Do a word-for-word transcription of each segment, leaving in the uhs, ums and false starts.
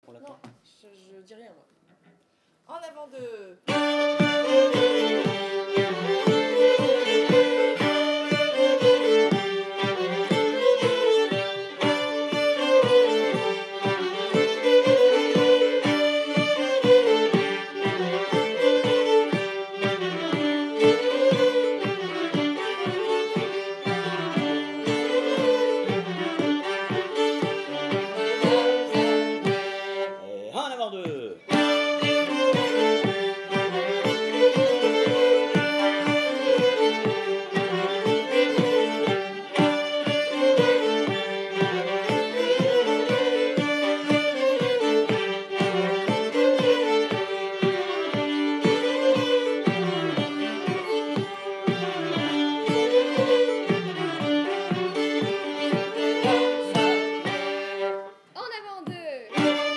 Pour la Non, fin. je, je dis rien, moi. En avant de... Et en avant deux. En avant deux.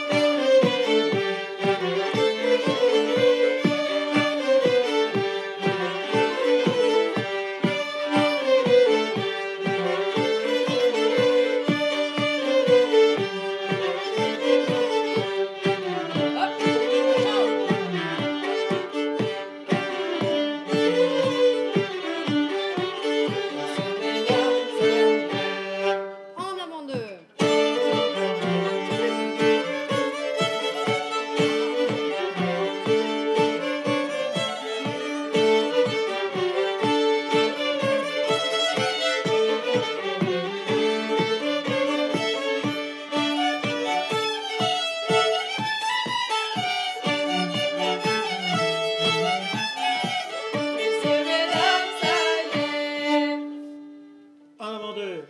En avant deux. Messieurs, mesdames, ça y est. En avant deux.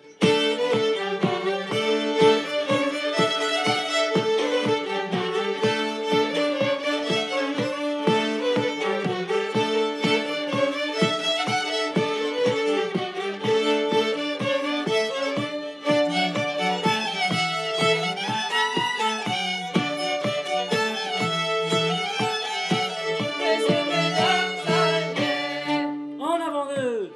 Messieurs, mesdames, ça y est. En avant deux.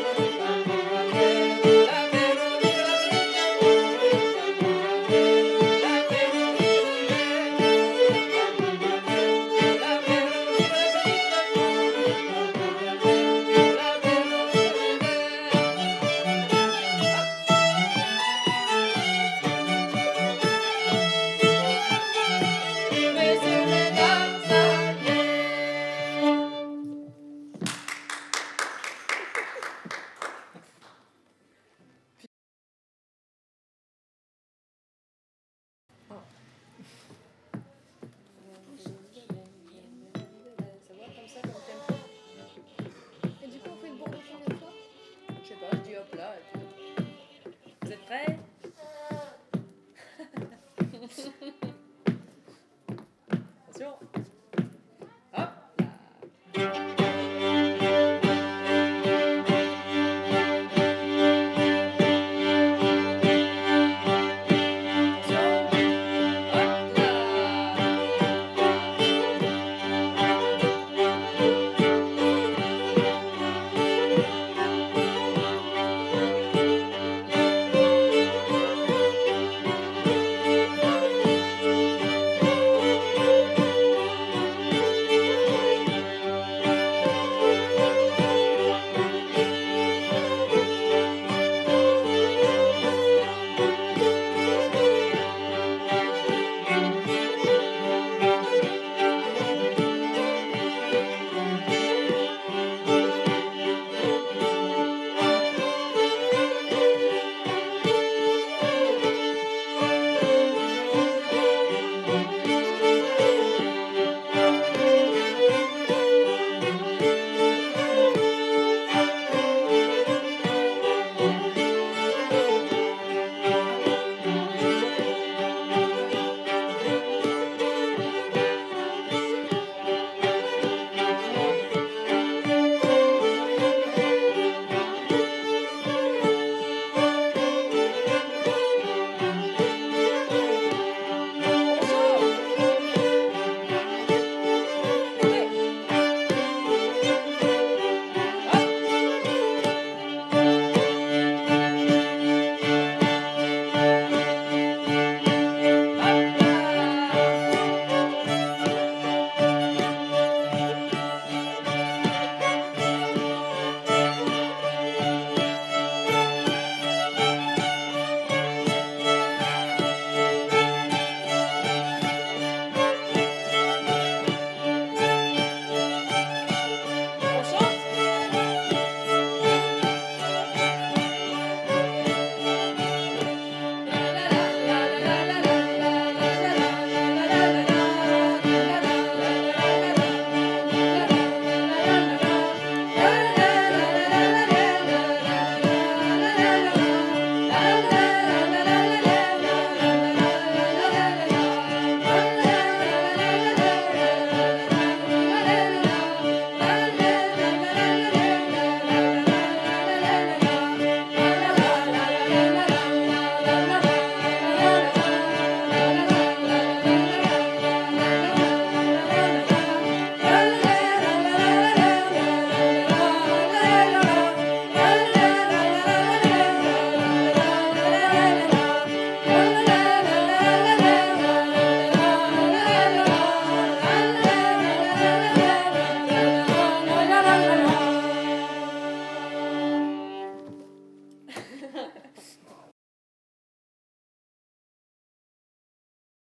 Messieurs, mesdames, ça y est. Ça va comme ça, comme tempo? Et du coup, on fait le bourdon combien de fois? Je sais pas, je dis hop là. Et puis... Vous êtes prêts?